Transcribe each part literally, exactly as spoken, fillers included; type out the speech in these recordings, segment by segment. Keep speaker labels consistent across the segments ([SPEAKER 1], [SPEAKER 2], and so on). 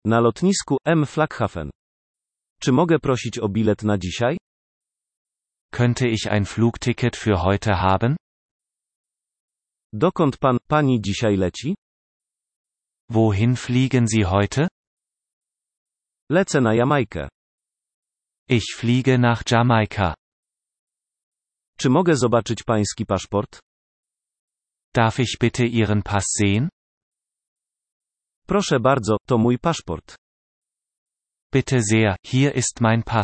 [SPEAKER 1] Na lotnisku M. Flughafen. Czy mogę prosić o bilet na dzisiaj?
[SPEAKER 2] Könnte ich ein Flugticket für heute haben?
[SPEAKER 1] Dokąd pan, pani dzisiaj leci?
[SPEAKER 2] Wohin fliegen Sie heute?
[SPEAKER 1] Lecę na Jamajkę.
[SPEAKER 2] Ich fliege nach Jamaika.
[SPEAKER 1] Czy mogę zobaczyć pański paszport?
[SPEAKER 2] Darf ich bitte Ihren Pass sehen?
[SPEAKER 1] Proszę bardzo, to mój paszport.
[SPEAKER 2] Bitte sehr, hier ist mein Pass.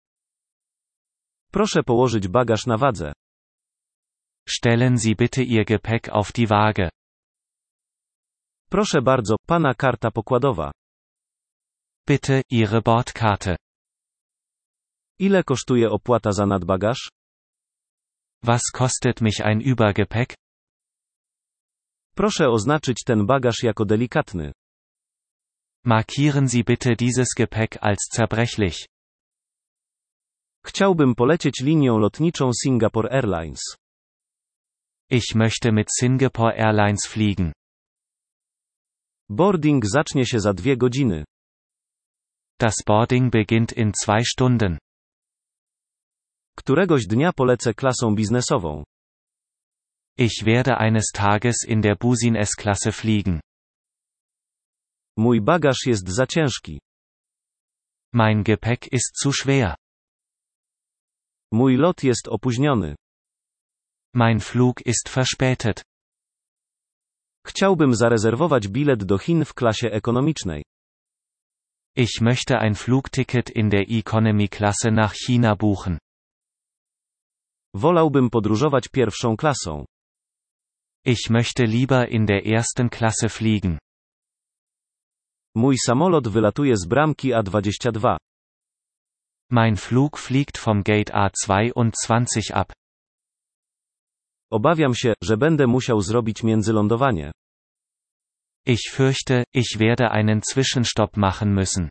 [SPEAKER 1] Proszę położyć bagaż na wadze.
[SPEAKER 2] Stellen Sie bitte Ihr Gepäck auf die Waage.
[SPEAKER 1] Proszę bardzo, pana karta pokładowa.
[SPEAKER 2] Bitte, Ihre Bordkarte.
[SPEAKER 1] Ile kosztuje opłata za nadbagaż?
[SPEAKER 2] Was kostet mich ein Übergepäck?
[SPEAKER 1] Proszę oznaczyć ten bagaż jako delikatny.
[SPEAKER 2] Markieren Sie bitte dieses Gepäck als zerbrechlich.
[SPEAKER 1] Chciałbym polecieć linią lotniczą Singapore Airlines.
[SPEAKER 2] Ich möchte mit Singapore Airlines fliegen.
[SPEAKER 1] Boarding zacznie się za dwie godziny.
[SPEAKER 2] Das Boarding beginnt in zwei Stunden.
[SPEAKER 1] Któregoś dnia polecę klasą biznesową.
[SPEAKER 2] Ich werde eines Tages in der Business-Klasse fliegen.
[SPEAKER 1] Mój bagaż jest za ciężki.
[SPEAKER 2] Mein Gepäck ist zu schwer.
[SPEAKER 1] Mój lot jest opóźniony.
[SPEAKER 2] Mein Flug ist verspätet.
[SPEAKER 1] Chciałbym zarezerwować bilet do Chin w klasie ekonomicznej.
[SPEAKER 2] Ich möchte ein Flugticket in der Economy-Klasse nach China buchen.
[SPEAKER 1] Wolałbym podróżować pierwszą klasą.
[SPEAKER 2] Ich möchte lieber in der ersten Klasse fliegen.
[SPEAKER 1] Mój samolot wylatuje z bramki A dwadzieścia dwa.
[SPEAKER 2] Mein Flug fliegt vom Gate A zweiundzwanzig ab.
[SPEAKER 1] Obawiam się, że będę musiał zrobić międzylądowanie.
[SPEAKER 2] Ich fürchte, ich werde einen Zwischenstopp machen müssen.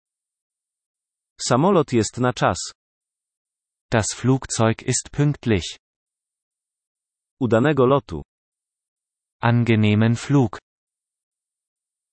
[SPEAKER 1] Samolot jest na czas.
[SPEAKER 2] Das Flugzeug ist pünktlich.
[SPEAKER 1] Udanego lotu.
[SPEAKER 2] Angenehmen Flug.